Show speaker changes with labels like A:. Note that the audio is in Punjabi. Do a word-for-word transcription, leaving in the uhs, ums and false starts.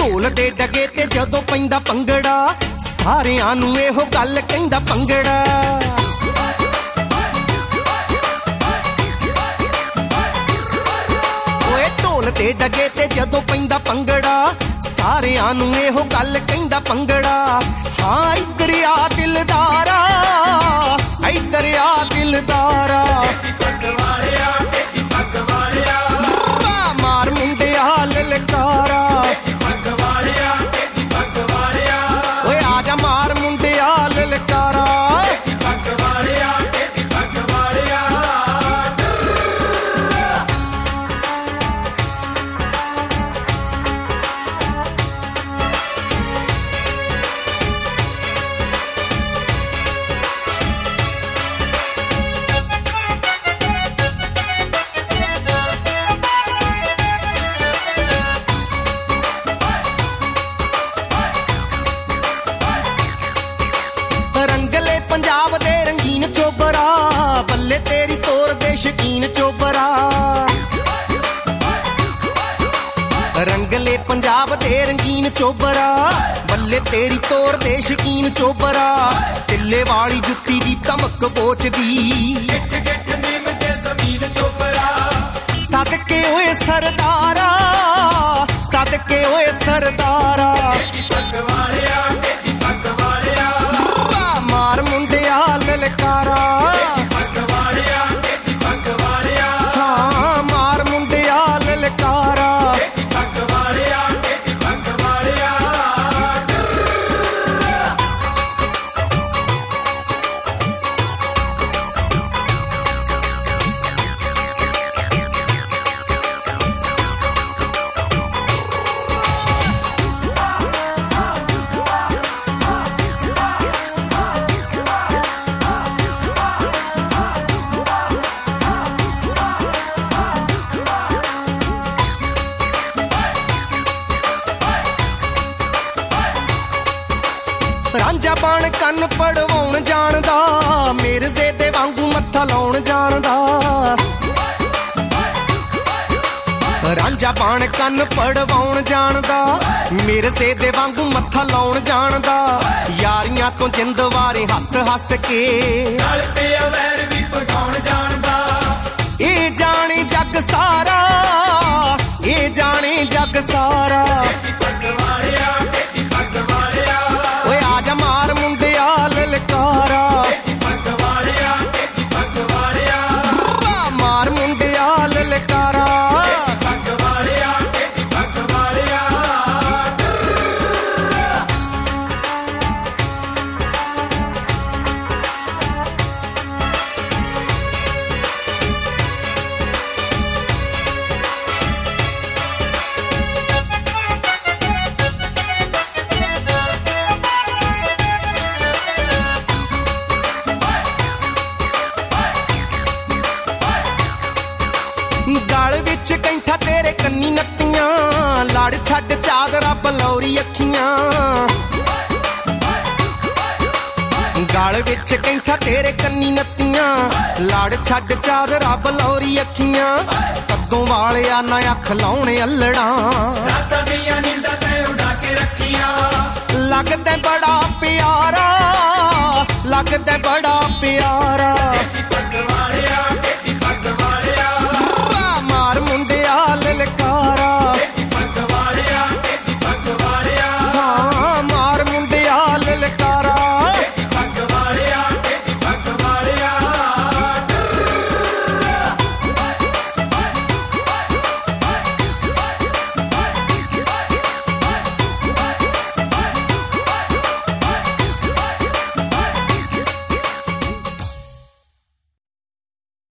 A: ਢੋਲ ਦੇ ਡਗੇ ਤੇ ਜਦੋਂ ਪੈਂਦਾ ਭੰਗੜਾ ਸਾਰਿਆਂ ਨੂੰ ਇਹੋ ਗੱਲ ਕਹਿੰਦਾ ਭੰਗੜਾ। ਓਏ ਢੋਲ ਦੇ ਡਗੇ ਤੇ ਜਦੋਂ ਪੈਂਦਾ ਭੰਗੜਾ ਸਾਰਿਆਂ ਨੂੰ ਇਹੋ ਗੱਲ ਕਹਿੰਦਾ ਭੰਗੜਾ। ਹਾਂ ਇੱਧਰ ਆ ਦਿਲਦਾਰਾ, ਇੱਧਰ ਆ ਦਿਲਦਾਰਾ, ਮਾਰ ਮੁੰਡਿਆ ਲਲਕਾਰਾ। ਓਏ ਆ ਜਾ ਮਾਰ ਮੁੰਡਿਆ ਲਲਕਾਰਾ। ਰੰਗਲੇ ਪੰਜਾਬ ਦੇ ਰੰਗੀਨ ਚੋਬਰਾ, ਬੱਲੇ ਤੇਰੀ ਤੋਰ ਦੇ ਸ਼ਕੀਨ ਚੋਬਰਾ। ਰੰਗਲੇ ਪੰਜਾਬ ਦੇ ਰੰਗੀਨ ਚੋਬਰਾ, ਬੱਲੇ ਤੇਰੀ ਤੋਰ ਦੇ ਸ਼ਕੀਨ ਚੋਬਰਾ। ਟਿੱਲੇ ਵਾਲੀ ਜੁੱਤੀ ਦੀ ਧਮਕ ਪੋਚਦੀ, ਸਦਕੇ ਓਏ ਸਰਦਾਰਾ, ਸਦਕੇ ਓਏ ਸਰਦਾਰਾ। ਮਾਰ ਮੁੰਡਿਆ ਲਲਕਾਰਾ, ਹਾਂ ਮਾਰ ਮੁੰਡਿਆ ਲਲਕਾਰਾ। ਰਾਂਝਾ ਬਣ ਕੰਨ ਪੜਵਾਉਣ ਜਾਣਦਾ, ਮਿਰਜ਼ੇ ਦੇ ਵਾਂਗੂ ਮੱਥਾ ਲਾਉਣ ਜਾਣਦਾ। ਰਾਂਝਾ ਬਣ ਕੰਨ ਪੜਵਾਉਣ ਜਾਣਦਾ, ਮਿਰਜ਼ੇ ਦੇ ਵਾਂਗੂ ਮੱਥਾ ਲਾਉਣ ਜਾਣਦਾ। ਯਾਰੀਆਂ ਤੋਂ ਜਿੰਦ ਵਾਰੇ ਹੱਸ ਹੱਸ ਕੇ ਨਾਲ ਪਿਆ ਵੈਰ ਵੀ ਪਗਾਉਣ ਜਾਣਦਾ। ਇਹ ਜਾਣੇ ਜੱਗ ਸਾਰਾ, ਇਹ ਜਾਣੇ ਜੱਗ ਸਾਰਾ। ਓਏ ਆ ਜਾ ਮਾਰ ਮੁੰਡਿਆ ਲਲਕਾਰਾ, ਮਾਰ ਮੁੰਡਿਆ ਲਲਕਾਰਾ। ਗਲ ਵਿੱਚ ਕੈਂਠਾ ਤੇਰੇ ਕੰਨੀ ਨੱਤੀਆਂ, ਲੜ ਛੱਡ ਚਾਦਰਾ ਬਲੌਰੀ ਅੱਖੀਆਂ। ਗਲ ਵਿੱਚ ਕੈਂਠਾ ਤੇਰੇ ਕੰਨੀ ਨੱਤੀਆਂ, ਲੜ ਛੱਡ ਚਾਦਰਾ ਬਲੌਰੀ ਅੱਖੀਆਂ। ਕੱਦੋਂ ਵਾਲਿਆ ਨਾ ਅੱਖ ਲਾਉਣੇ ਅੱਲੜਾਂ, ਲੱਗਦਾ ਬੜਾ ਪਿਆਰਾ, ਲੱਗਦਾ ਬੜਾ ਪਿਆਰਾ।